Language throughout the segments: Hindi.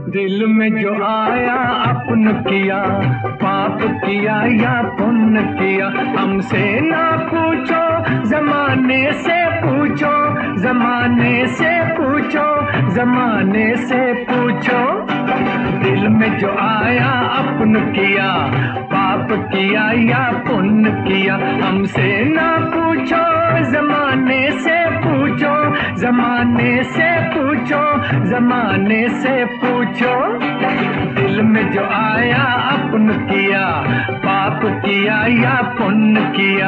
दिल में जो आया अपन किया, पाप किया या पुण्य किया, हमसे ना पूछो जमाने से पूछो, जमाने से पूछो, जमाने से पूछो। दिल में जो आया अपन किया, पाप किया या पुण्य किया, हमसे ना पूछो जमाने से पूछो, जमाने से पूछो, जमाने से पूछो। दिल में जो आया अपन किया, पाप किया या पुण्य किया।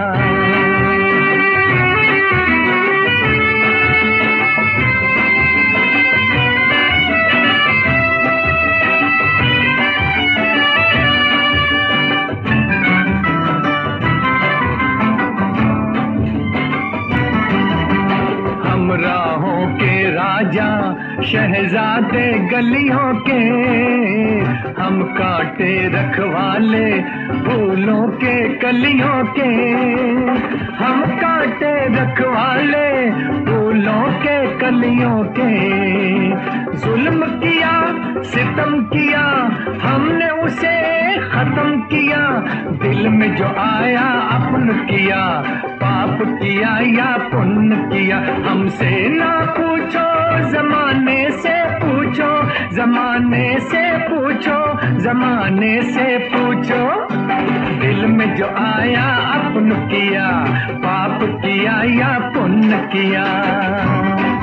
राहों के राजा शहजादे गलियों के, हम कांटे रखवाले फूलों के कलियों के, हम कांटे रखवाले फूलों के कलियों के। जुल्म किया सितम किया हमने उसे खत्म किया, दिल में जो आया अपन किया, पाप किया या पुण्य किया, हमसे ना पूछो जमाने से पूछो, जमाने से पूछो, जमाने से पूछो। दिल में जो आया अपन किया, पाप किया या पुण्य किया।